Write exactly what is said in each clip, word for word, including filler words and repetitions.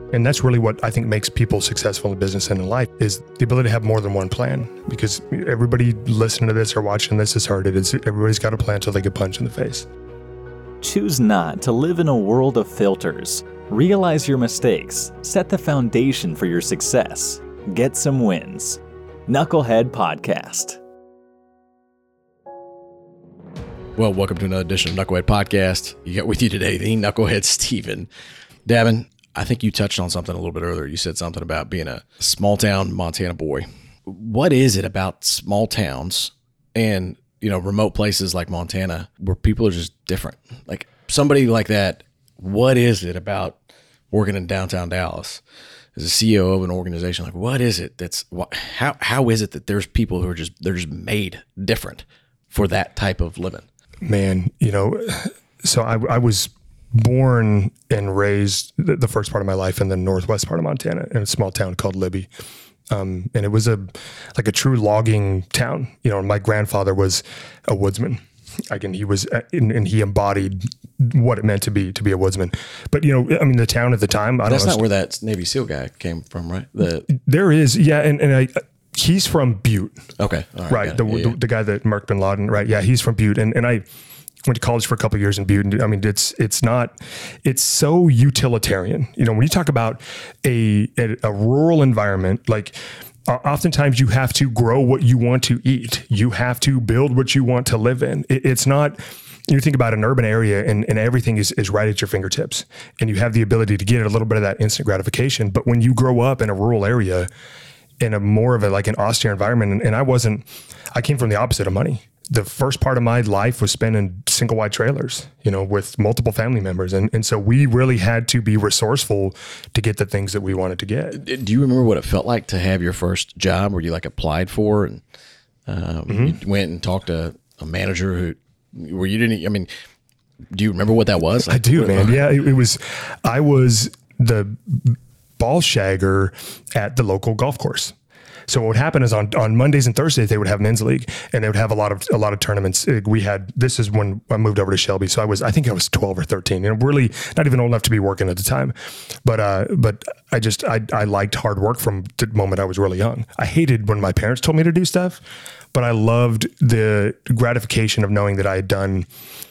And that's really what I think makes people successful in business and in life, is the ability to have more than one plan. Because everybody listening to this or watching this has heard it. It's, everybody's got a plan until they get punched in the face. Choose not to live in a world of filters. Realize your mistakes. Set the foundation for your success. Get some wins. Knucklehead Podcast. Well, welcome to another edition of Knucklehead Podcast. You got with you today the Knucklehead Steven. Davin, I think you touched on something a little bit earlier. You said something about being a small town Montana boy. What is it about small towns and, you know, remote places like Montana where people are just different? Like somebody like that, what is it about working in downtown Dallas as a C E O of an organization? Like, what is it that's, how how is it that there's people who are just, they're just made different for that type of living? Man, you know, so I, I was born and raised the, the first part of my life in the northwest part of Montana in a small town called Libby. Um, and it was a like a true logging town. You know, my grandfather was a woodsman. Again, he was, and, and he embodied what it meant to be to be a woodsman. But you know, I mean, the town at the time. I That's don't know, not where that Navy SEAL guy came from, right? The there is, yeah, and and I. He's from Butte. Okay. All right. Right. The, yeah, the, yeah. the guy that Mark bin Laden, right. Yeah. He's from Butte. And, and I went to college for a couple of years in Butte. And I mean, it's, it's not, it's so utilitarian. You know, when you talk about a, a, a rural environment, like uh, oftentimes you have to grow what you want to eat. You have to build what you want to live in. It, it's not, you think about an urban area and, and everything is, is right at your fingertips and you have the ability to get a little bit of that instant gratification. But when you grow up in a rural area, in a more of a like an austere environment. And, and I wasn't, I came from the opposite of money. The first part of my life was spent in single wide trailers, you know, with multiple family members. And, and so we really had to be resourceful to get the things that we wanted to get. Do you remember what it felt like to have your first job where you like applied for and um, mm-hmm. you went and talked to a manager who, where you didn't, I mean, do you remember what that was? Like, I do, man. Yeah, it, it was, I was the ball shagger at the local golf course. So what would happen is on, on Mondays and Thursdays, they would have men's league and they would have a lot of, a lot of tournaments. We had, this is when I moved over to Shelby. So I was, I think I was twelve or thirteen, and really not even old enough to be working at the time. But, uh, but I just, I, I liked hard work from the moment I was really young. I hated when my parents told me to do stuff, but I loved the gratification of knowing that I had done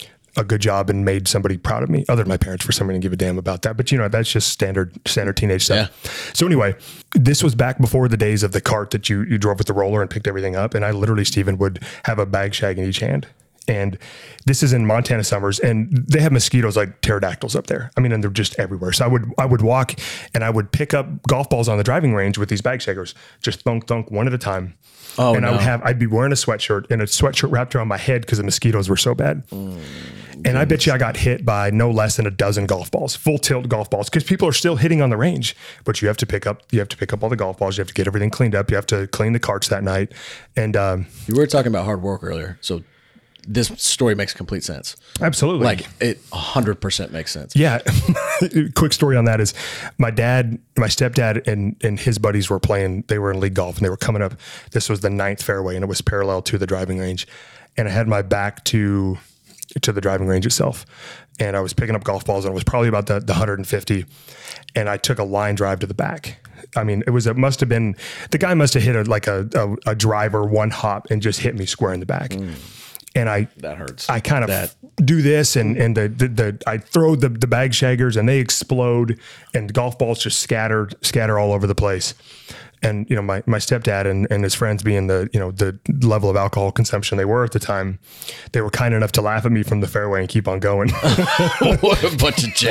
a good job and made somebody proud of me, other than my parents, for somebody to give a damn about that. But you know, that's just standard, standard teenage stuff. Yeah. So anyway, this was back before the days of the cart that you, you drove with the roller and picked everything up. And I literally, Steven, would have a bag shag in each hand. And this is in Montana summers, and they have mosquitoes like pterodactyls up there. I mean, and they're just everywhere. So I would, I would walk and I would pick up golf balls on the driving range with these bag shaggers, just thunk, thunk, one at a time. Oh, and no. I would have, I'd be wearing a sweatshirt and a sweatshirt wrapped around my head because the mosquitoes were so bad. Mm, and I bet you I got hit by no less than a dozen golf balls, full tilt golf balls, because people are still hitting on the range, but you have to pick up, you have to pick up all the golf balls. You have to get everything cleaned up. You have to clean the carts that night. And, um, you were talking about hard work earlier. So this story makes complete sense. Absolutely. Like it a hundred percent makes sense. Yeah. Quick story on that is my dad, my stepdad and, and his buddies were playing, they were in league golf and they were coming up. This was the ninth fairway and it was parallel to the driving range. And I had my back to, to the driving range itself. And I was picking up golf balls and it was probably about the, the one hundred fifty. And I took a line drive to the back. I mean, it was, it must've been, the guy must've hit a, like a, a, a driver one hop and just hit me square in the back. Mm. And I, that hurts. I kind of that. do this and, and the, the, the, I throw the, the bag shaggers and they explode and the golf balls just scatter, scatter all over the place. And, you know, my, my stepdad and, and his friends being the, you know, the level of alcohol consumption they were at the time, they were kind enough to laugh at me from the fairway and keep on going. What a bunch of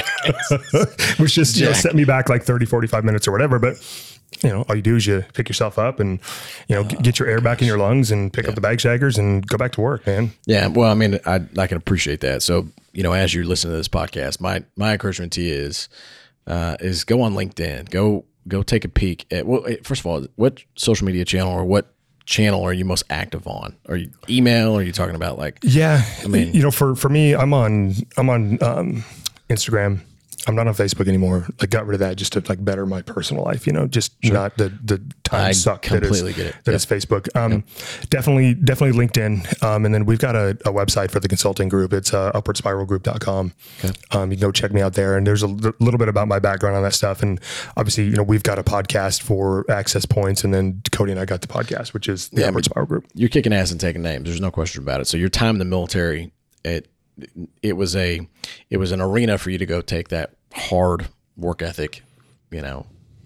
jacks. Which just, Jack. you know, set me back like thirty, forty-five minutes or whatever. But, you know, all you do is you pick yourself up and, you know, oh, get your air gosh. back in your lungs and pick yeah. up the bag shaggers and go back to work, man. Yeah. Well, I mean, I, I can appreciate that. So, you know, as you listen to this podcast, my, my encouragement to you is, uh, is go on LinkedIn, go, go take a peek at, well, first of all, what social media channel or what channel are you most active on? Are you email? Or are you talking about like, yeah, I mean, you know, for, for me, I'm on, I'm on, um, Instagram. I'm not on Facebook anymore. I got rid of that just to like better my personal life, you know, just sure. not the, the time I suck that is, get it. that yep. is Facebook. Um, yep. Definitely, definitely LinkedIn. Um, and then we've got a, a website for the consulting group. It's uh, upward spiral group dot com. Okay. Um, you can go check me out there. And there's a l- little bit about my background on that stuff. And obviously, you know, we've got a podcast for Access Points. And then Cody and I got the podcast, which is the yeah, Upward Spiral Group. You're kicking ass and taking names. There's no question about it. So your time in the military, it it was a it was an arena for you to go take that hard work ethic, you know,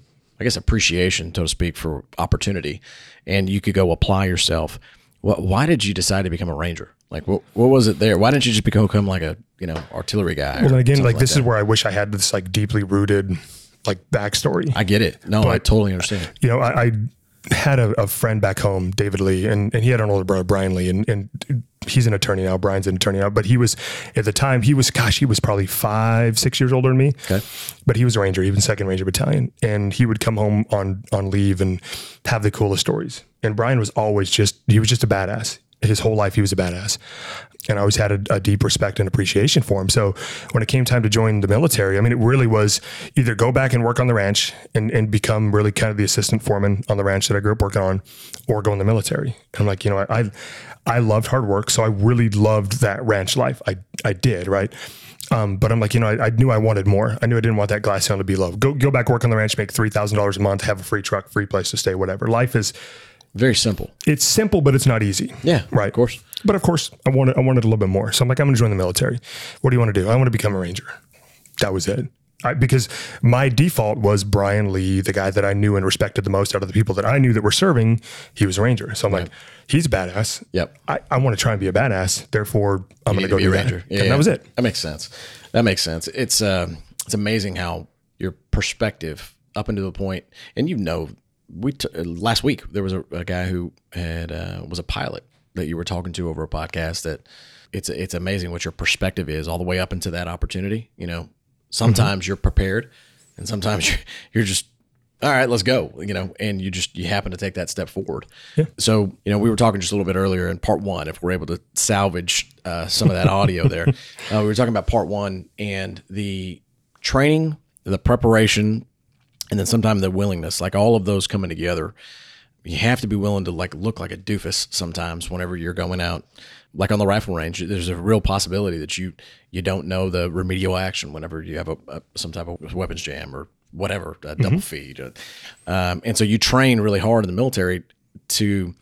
I guess appreciation, so to speak, for opportunity, and you could go apply yourself. What? Why did you decide to become a Ranger? Like, what? What was it there? Why didn't you just become like a you know artillery guy? Well, and again, like, like this that? is where I wish I had this like deeply rooted like backstory. I get it. No, but, I totally understand. You know, I, I had a, a friend back home, David Lee, and, and he had an older brother, Brian Lee, and, and he's an attorney now. Brian's an attorney now, but he was at the time he was, gosh, he was probably five, six years older than me. Okay. But he was a Ranger, even second Ranger Battalion. And he would come home on, on leave and have the coolest stories. And Brian was always just, he was just a badass. His whole life, he was a badass. And I always had a, a deep respect and appreciation for him. So when it came time to join the military, I mean, it really was either go back and work on the ranch and, and become really kind of the assistant foreman on the ranch that I grew up working on, or go in the military. And I'm like, you know, I, I loved hard work. So I really loved that ranch life. I, I did. Right. Um, but I'm like, you know, I, I knew I wanted more. I knew I didn't want that glass ceiling to be low. Go, go back, work on the ranch, make three thousand dollars a month, have a free truck, free place to stay, whatever. Life is very simple. It's simple, but it's not easy. Yeah. Right. Of course. But of course I wanted, I wanted a little bit more. So I'm like, I'm going to join the military. What do you want to do? I want to become a Ranger. That was it. I, because my default was Brian Lee, the guy that I knew and respected the most out of the people that I knew that were serving. He was a Ranger. So I'm right. like, he's a badass. Yep. I, I want to try and be a badass. Therefore I'm going to go be do a Ranger. that. Yeah, and yeah. that was it. That makes sense. That makes sense. It's, uh, it's amazing how your perspective up until the point, and you know, we t- last week there was a, a guy who had uh, was a pilot that you were talking to over a podcast. That it's it's amazing what your perspective is all the way up into that opportunity. You know, sometimes mm-hmm. you're prepared, and sometimes you're, you're just all right. Let's go. You know, and you just you happen to take that step forward. Yeah. So you know, we were talking just a little bit earlier in part one. If we're able to salvage uh, some of that audio there, uh, we were talking about part one and the training, the preparation. And then sometimes the willingness, like all of those coming together, you have to be willing to like look like a doofus sometimes whenever you're going out. Like on the rifle range, there's a real possibility that you you don't know the remedial action whenever you have a, a some type of weapons jam or whatever, a double mm-hmm. feed. Um, and so you train really hard in the military to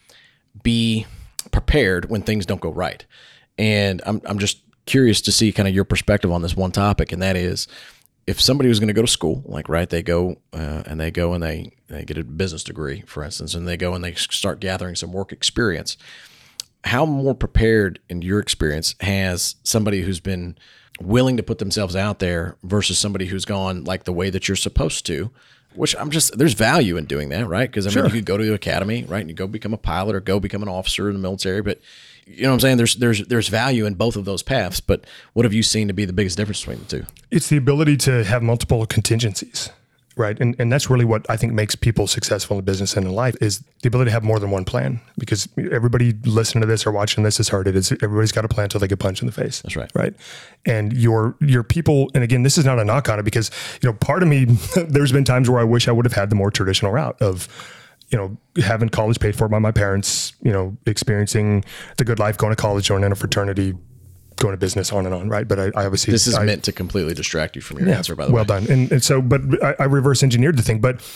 be prepared when things don't go right. And I'm I'm just curious to see kind of your perspective on this one topic, and that is, if somebody was going to go to school, like, right, they go uh, and they go and they, they get a business degree, for instance, and they go and they start gathering some work experience, how more prepared, in your experience, has somebody who's been willing to put themselves out there versus somebody who's gone like the way that you're supposed to, which I'm just, there's value in doing that, right? Because I mean, sure. you could go to the academy, right, and you go become a pilot or go become an officer in the military, but you know what I'm saying? There's there's there's value in both of those paths, but what have you seen to be the biggest difference between the two? It's the ability to have multiple contingencies, right? And and that's really what I think makes people successful in business and in life, is the ability to have more than one plan. Because everybody listening to this or watching this has heard it. Is everybody's got a plan until they get punched in the face. That's right. Right. And your your people, and again, this is not a knock on it, because you know, part of me, there's been times where I wish I would have had the more traditional route of, you know, having college paid for by my parents, you know, experiencing the good life, going to college, joining a fraternity, going to business, on and on, right? But I, I obviously... This is I, meant to completely distract you from your yeah, answer, by the well way. Well done. And, and so, but I, I reverse engineered the thing, but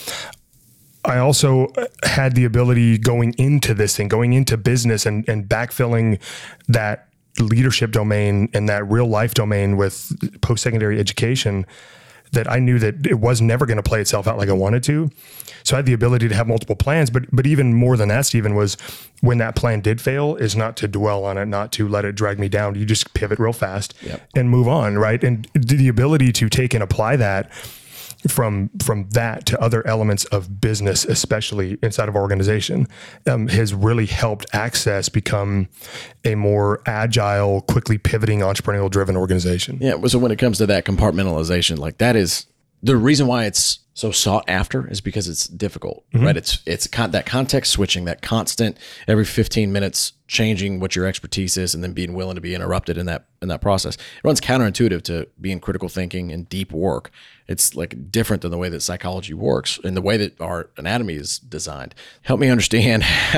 I also had the ability going into this thing, going into business and, and backfilling that leadership domain and that real life domain with post-secondary education, that I knew that it was never going to play itself out like I wanted to. So I had the ability to have multiple plans, but but even more than that, Stephen, was when that plan did fail, is not to dwell on it, not to let it drag me down. You just pivot real fast yep. and move on, right? And the ability to take and apply that from from that to other elements of business, especially inside of our organization, um, has really helped Access become a more agile, quickly pivoting, entrepreneurial driven organization. Yeah. So when it comes to that compartmentalization, like that is the reason why it's so sought after is because it's difficult, mm-hmm. right? It's it's con- that context switching, that constant every fifteen minutes changing what your expertise is, and then being willing to be interrupted in that in that process. It runs counterintuitive to being critical thinking and deep work. It's like different than the way that psychology works and the way that our anatomy is designed. Help me understand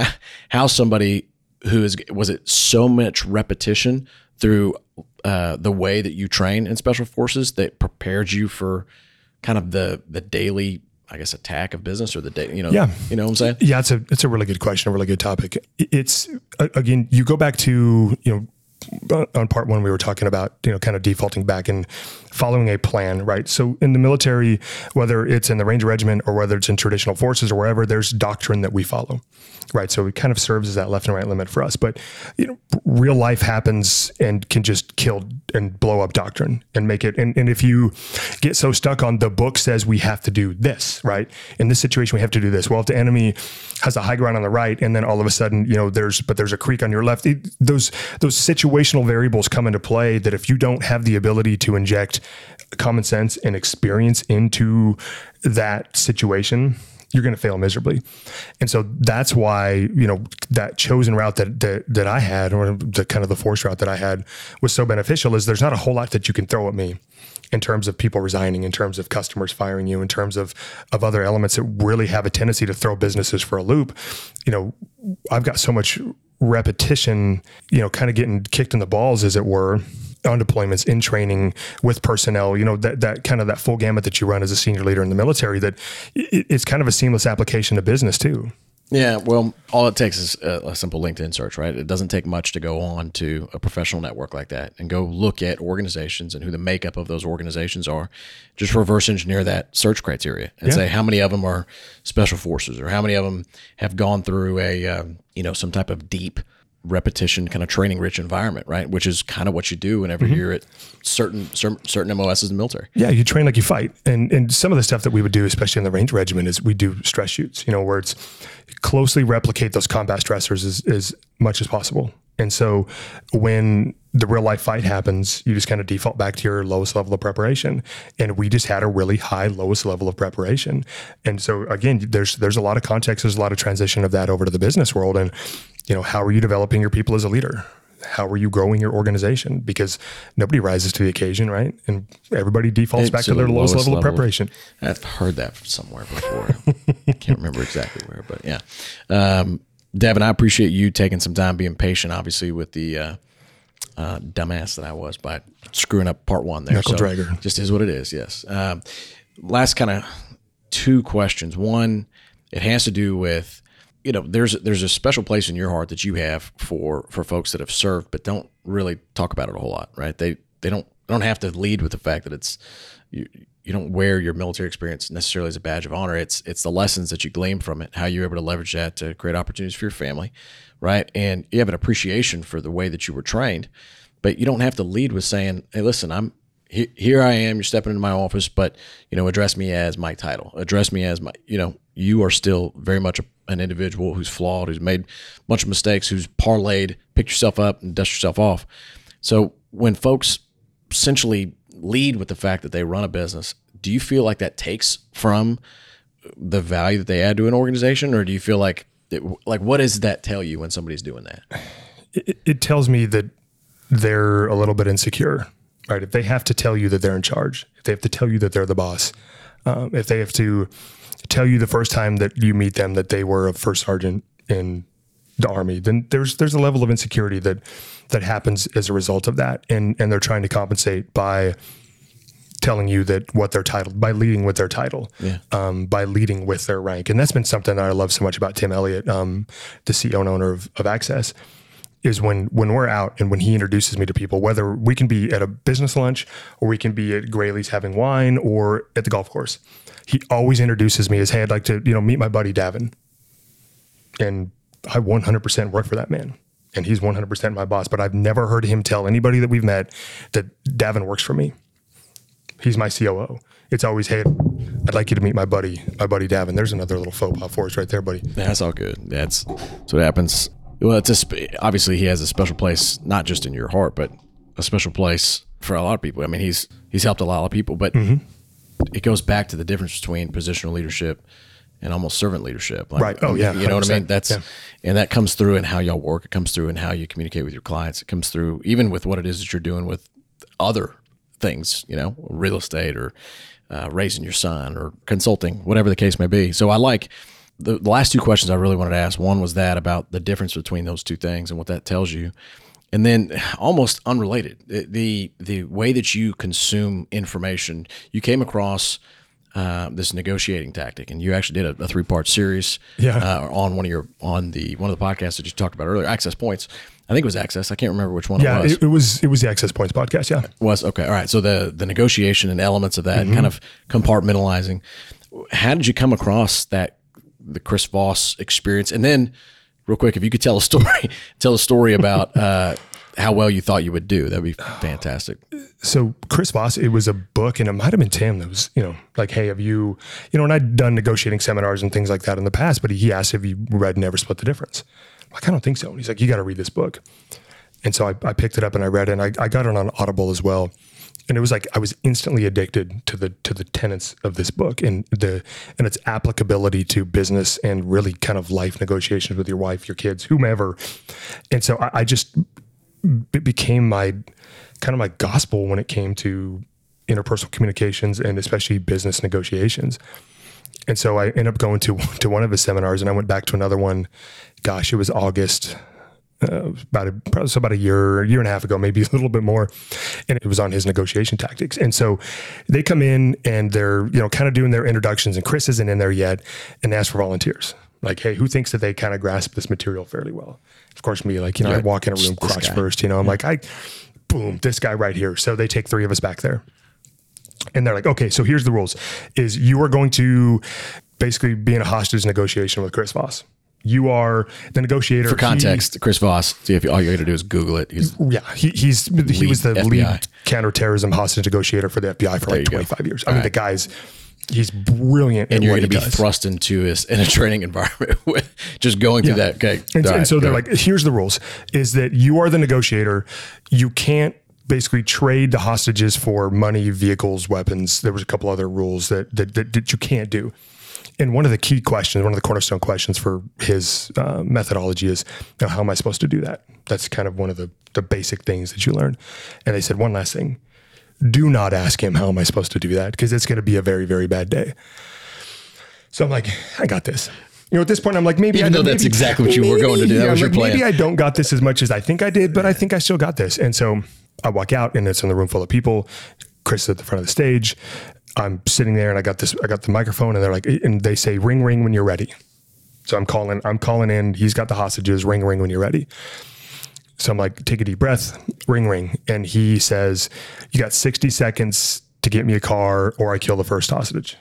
how somebody who is was it so much repetition through uh, the way that you train in special forces that prepared you for kind of the the daily, I guess, attack of business or the day, you know, yeah. you know what I'm saying? Yeah, it's a it's a really good question, a really good topic. It's again, you go back to, you know, on part one, we were talking about, you know, kind of defaulting back and following a plan, right? So in the military, whether it's in the Ranger Regiment or whether it's in traditional forces or wherever, there's doctrine that we follow, right? So it kind of serves as that left and right limit for us. But, you know, real life happens and can just kill and blow up doctrine and make it. And, and if you get so stuck on the book says we have to do this, right? In this situation, we have to do this. Well, if the enemy has a high ground on the right, and then all of a sudden, you know, there's, but there's a creek on your left, it, those, those situational variables come into play that if you don't have the ability to inject common sense and experience into that situation, you're going to fail miserably. And so that's why, you know, that chosen route that, that, that I had, or the kind of the force route that I had, was so beneficial, is there's not a whole lot that you can throw at me in terms of people resigning, in terms of customers firing you, in terms of, of other elements that really have a tendency to throw businesses for a loop. You know, I've got so much repetition, you know, kind of getting kicked in the balls, as it were, on deployments, in training, with personnel, you know, that, that kind of that full gamut that you run as a senior leader in the military, that it, it's kind of a seamless application to business too. Yeah, well, all it takes is a, a simple LinkedIn search, right? It doesn't take much to go on to a professional network like that and go look at organizations and who the makeup of those organizations are. Just reverse engineer that search criteria and yeah. say how many of them are special forces, or how many of them have gone through a um, you know, some type of deep repetition kind of training rich environment, right? Which is kind of what you do whenever mm-hmm. you're at certain certain certain M O Ss in the military. Yeah, you train like you fight. And and some of the stuff that we would do, especially in the Ranger Regiment, is we do stress shoots, you know, where it's closely replicate those combat stressors as, as much as possible. And so when the real life fight happens, you just kind of default back to your lowest level of preparation. And we just had a really high lowest level of preparation. And so again, there's there's a lot of context, there's a lot of transition of that over to the business world. And, you know, how are you developing your people as a leader? How are you growing your organization? Because nobody rises to the occasion, right? And everybody defaults it's back to their lowest, lowest level, level of preparation. I've heard that somewhere before. I can't remember exactly where, but yeah. Um, Devin, I appreciate you taking some time, being patient, obviously, with the uh, uh, dumbass that I was by screwing up part one there. Knuckle so dragger. Just is what it is, yes. Um, last kind of two questions. One, it has to do with, you know, there's there's a special place in your heart that you have for for folks that have served but don't really talk about it a whole lot, right? They they don't don't have to lead with the fact that it's you you don't wear your military experience necessarily as a badge of honor. It's it's the lessons that you glean from it, how you're able to leverage that to create opportunities for your family, right? And you have an appreciation for the way that you were trained, but you don't have to lead with saying, "Hey, listen, I'm he, here. I am. You're stepping into my office, but you know, address me as my title. Address me as my, you know, you are still very much a, an individual who's flawed, who's made a bunch of mistakes, who's parlayed, picked yourself up and dust yourself off." So when folks essentially lead with the fact that they run a business, do you feel like that takes from the value that they add to an organization, or do you feel like, it, like what does that tell you when somebody's doing that? It, it tells me that they're a little bit insecure, right? If they have to tell you that they're in charge, if they have to tell you that they're the boss, um, if they have to tell you the first time that you meet them that they were a first sergeant in the Army, then there's there's a level of insecurity that that happens as a result of that, and and they're trying to compensate by telling you that what they're titled, by leading with their title, yeah. um, by leading with their rank. And that's been something that I love so much about Tim Elliott, um, the C E O and owner of, of Access, is when when we're out and when he introduces me to people, whether we can be at a business lunch or we can be at Graylee's having wine or at the golf course, he always introduces me as, "Hey, I'd like to, you know, meet my buddy Davin." And I one hundred percent work for that man, and he's one hundred percent my boss, but I've never heard him tell anybody that we've met that Davin works for me. He's my C O O. It's always, "Hey, I'd like you to meet my buddy, my buddy Davin." There's another little faux pas for us right there, buddy. That's all good. That's, that's what happens. Well, it's a, obviously he has a special place, not just in your heart, but a special place for a lot of people. I mean, he's he's helped a lot of people, but mm-hmm. it goes back to the difference between positional leadership and almost servant leadership. Like, right. Oh yeah. You know what I mean? That's, yeah. and that comes through in how y'all work. It comes through in how you communicate with your clients. It comes through even with what it is that you're doing with other things, you know, real estate or uh, raising your son or consulting, whatever the case may be. So I like the, the last two questions I really wanted to ask. One was that about the difference between those two things and what that tells you. And then almost unrelated, the the way that you consume information, you came across uh, this negotiating tactic, and you actually did a, a three part series yeah. uh, on one of your on the one of the podcasts that you talked about earlier, Access Points. I think it was Access. I can't remember which one yeah, it was. It, it was it was the Access Points podcast. Yeah, was okay. All right. So the the negotiation and elements of that, mm-hmm. kind of compartmentalizing. How did you come across that the Chris Voss experience, and then? Real quick, if you could tell a story, tell a story about uh, how well you thought you would do, that'd be fantastic. So Chris Voss, it was a book, and it might have been Tim that was, you know, like, hey, have you, you know, and I'd done negotiating seminars and things like that in the past, but he asked if you read Never Split the Difference. I'm like, I don't think so. And he's like, you got to read this book. And so I, I picked it up and I read it, and I, I got it on Audible as well. And it was like I was instantly addicted to the to the tenets of this book and the and its applicability to business and really kind of life negotiations with your wife, your kids, whomever. And so I, I just it became my kind of my gospel when it came to interpersonal communications and especially business negotiations. And so I ended up going to to one of his seminars, and I went back to another one. Gosh, it was August. Uh, about a, so about a year, year and a half ago, maybe a little bit more. And it was on his negotiation tactics. And so they come in and they're, you know, kind of doing their introductions, and Chris isn't in there yet, and they ask for volunteers. Like, hey, who thinks that they kind of grasp this material fairly well? Of course, me, like, you know, yeah, I walk in a room crotch first, you know, I'm yeah. like, I, boom, this guy right here. So they take three of us back there. And they're like, okay, so here's the rules is you are going to basically be in a hostage negotiation with Chris Voss. You are the negotiator. For context, he, Chris Voss, see if you, all you got to do is Google it. He's yeah, he, he's he was the F B I. lead counterterrorism hostage negotiator for the F B I for there like twenty-five go. years. I all mean, right. the guy's, he's brilliant. And you're going to be does. thrust into his, in a training environment with just going through yeah. that. Okay. And, and right, so they're ahead. like, here's the rules, is that you are the negotiator. You can't basically trade the hostages for money, vehicles, weapons. There was a couple other rules that that, that, that you can't do. And one of the key questions, one of the cornerstone questions for his uh, methodology is, you know, how am I supposed to do that? That's kind of one of the, the basic things that you learn. And they said, one last thing, do not ask him, how am I supposed to do that? Because it's going to be a very, very bad day. So I'm like, I got this. You know, at this point, I'm like, maybe Even I though that's maybe, exactly what you maybe, were going to do. That yeah, was your like, plan. Maybe I don't got this as much as I think I did, but I think I still got this. And so I walk out, and it's in the room full of people. Chris is at the front of the stage. I'm sitting there, and I got this, I got the microphone, and they're like, and they say, ring, ring when you're ready. So I'm calling, I'm calling in, he's got the hostages, ring, ring when you're ready. So I'm like, take a deep breath, ring, ring. And he says, you got sixty seconds to get me a car or I kill the first hostage.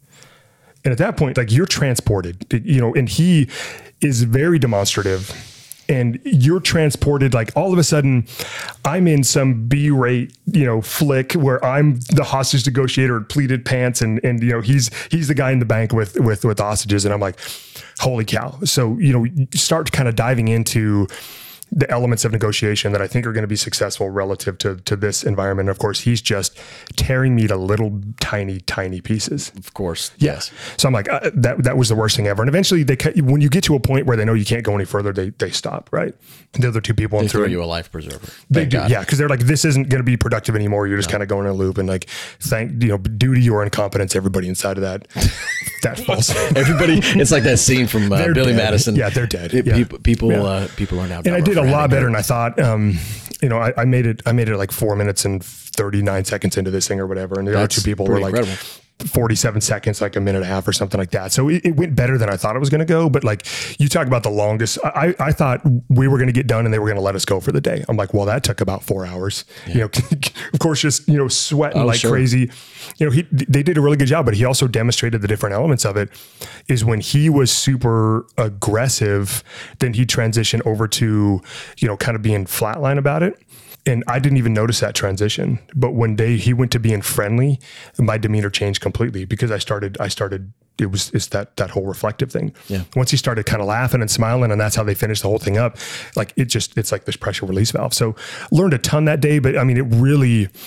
And at that point, like, you're transported, you know, and he is very demonstrative. And you're transported, like, all of a sudden I'm in some B-rate, you know, flick where I'm the hostage negotiator in pleated pants, and, and, you know, he's, he's the guy in the bank with, with, with hostages. And I'm like, holy cow. So, you know, you start kind of diving into the elements of negotiation that I think are going to be successful relative to, to this environment. Of course, he's just tearing me to little tiny, tiny pieces. Of course. Yes. So I'm like, uh, that, that was the worst thing ever. And eventually they, when you get to a point where they know you can't go any further, they, they stop. Right. And the other two people they through throw you a life preserver. They Thank do. God. Yeah. Cause they're like, this isn't going to be productive anymore. You're just no. kind of going in a loop, and like, thank, you know, due to your incompetence, everybody inside of that, that falls. Everybody. It's like that scene from uh, Billy dead. Madison. Yeah. They're dead. It, yeah. People, people, yeah. uh, people are now. And I did a lot better than I thought. Um, you know, I, I made it, I made it like four minutes and thirty-nine seconds into this thing or whatever. And the That's other two people were like incredible. forty-seven seconds, like a minute and a half or something like that. So it, it went better than I thought it was going to go. But like, you talk about the longest, I, I thought we were going to get done and they were going to let us go for the day. I'm like, well, that took about four hours, yeah. you know, of course, just, you know, sweating oh, like sure. crazy. You know, he, they did a really good job, but he also demonstrated the different elements of it. Is when he was super aggressive, then he transitioned over to, you know, kind of being flatline about it. And I didn't even notice that transition. But when they, he went to being friendly, my demeanor changed completely, because I started, I started, it was, it's that, that whole reflective thing. Yeah. Once he started kind of laughing and smiling, and that's how they finished the whole thing up. Like, it just, it's like this pressure release valve. So learned a ton that day, but I mean, it really,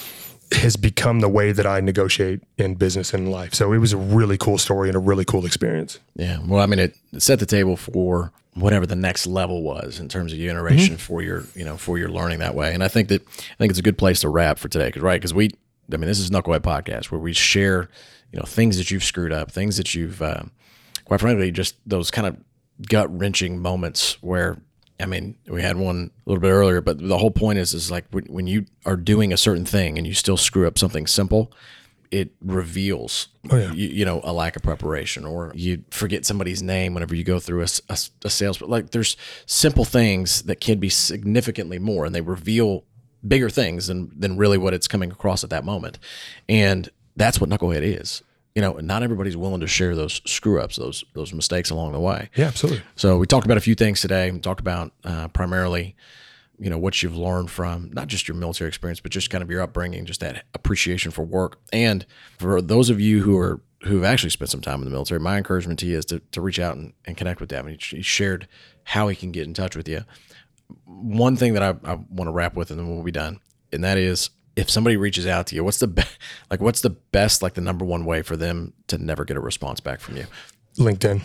has become the way that I negotiate in business and in life. So it was a really cool story and a really cool experience. Yeah. Well, I mean, it set the table for whatever the next level was in terms of your iteration mm-hmm. for your, you know, for your learning that way. And I think that, I think it's a good place to wrap for today. Cause right. Cause we, I mean, this is Knucklehead Podcast where we share, you know, things that you've screwed up, things that you've, uh, quite frankly, just those kind of gut wrenching moments where, I mean, we had one a little bit earlier, but the whole point is, is like when you are doing a certain thing and you still screw up something simple, it reveals, oh, yeah. you, you know, a lack of preparation, or you forget somebody's name whenever you go through a, a, a sales. But like, there's simple things that can be significantly more, and they reveal bigger things than than really what it's coming across at that moment. And that's what Knucklehead is. You know, not everybody's willing to share those screw ups, those those mistakes along the way. Yeah, absolutely. So we talked about a few things today. We talked about uh, primarily, you know, what you've learned from not just your military experience, but just kind of your upbringing, just that appreciation for work. And for those of you who are who've actually spent some time in the military, my encouragement to you is to, to reach out and, and connect with Davin. He shared how he can get in touch with you. One thing that I, I want to wrap with, and then we'll be done, and that is, if somebody reaches out to you, what's the be- like what's the best, like the number one way for them to never get a response back from you? LinkedIn.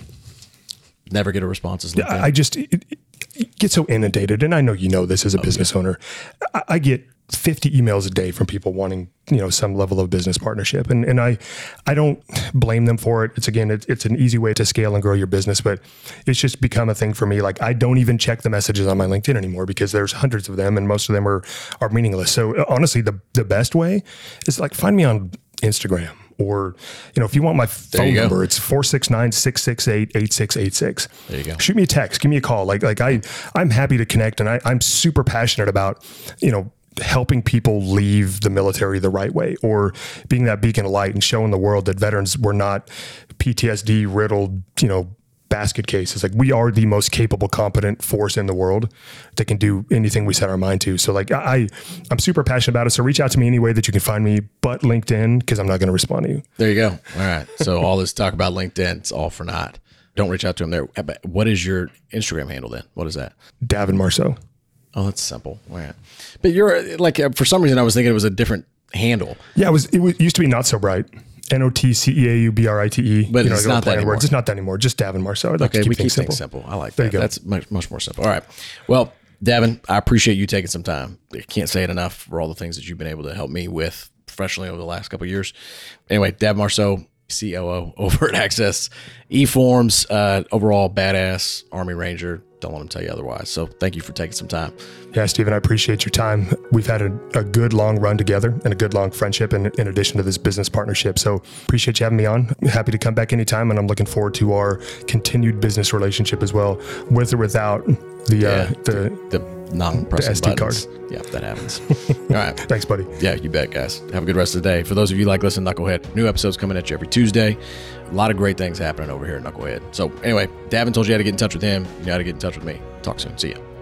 Never get a response is LinkedIn. I just it, it get so inundated, and I know you know this as a oh, business yeah. owner. I, I get fifty emails a day from people wanting, you know, some level of business partnership, and and I I don't blame them for it. It's again, it, it's an easy way to scale and grow your business, but it's just become a thing for me. Like, I don't even check the messages on my LinkedIn anymore because there's hundreds of them, and most of them are are meaningless. So honestly, the the best way is like find me on Instagram. Or, you know, if you want my phone number, it's four six nine, six six eight, eight six eight six. There you go. Shoot me a text, give me a call. Like, like I, I'm happy to connect, and I, I'm super passionate about, you know, helping people leave the military the right way, or being that beacon of light and showing the world that veterans were not P T S D riddled, you know, basket cases. Like, we are the most capable, competent force in the world that can do anything we set our mind to. So like I, I'm super passionate about it. So reach out to me any way that you can find me, but LinkedIn, because I'm not going to respond to you. There you go. All right. So all this talk about LinkedIn, it's all for naught. Don't reach out to him there. What is your Instagram handle then? What is that? Davin Marceau. Oh, that's simple. All right. But you're like, for some reason I was thinking it was a different handle. Yeah, it was, it was, used to be Not So Bright. N O T C E A U B R I T E. But you know, it's not that anymore. Words. It's not that anymore. Just Davin Marceau. I'd like okay, to keep we things keep simple. things simple. I like there that. You go. That's much, much more simple. All right. Well, Davin, I appreciate you taking some time. I can't say it enough for all the things that you've been able to help me with professionally over the last couple of years. Anyway, Davin Marceau, C O O over at Access eForms, uh, overall badass Army Ranger. Don't let them tell you otherwise. So thank you for taking some time. Yeah, Stephen, I appreciate your time. We've had a, a good long run together and a good long friendship in, in addition to this business partnership. So appreciate you having me on. I'm happy to come back anytime, and I'm looking forward to our continued business relationship as well, with or without the yeah, uh, the, the non-pressing S D buttons. card. Yeah, that happens. All right. Thanks, buddy. Yeah, you bet, guys. Have a good rest of the day. For those of you like listen to Knucklehead, new episodes coming at you every Tuesday. A lot of great things happening over here at Knucklehead. So anyway, Davin told you how to get in touch with him. You know how to get in touch with me. Talk soon. See ya.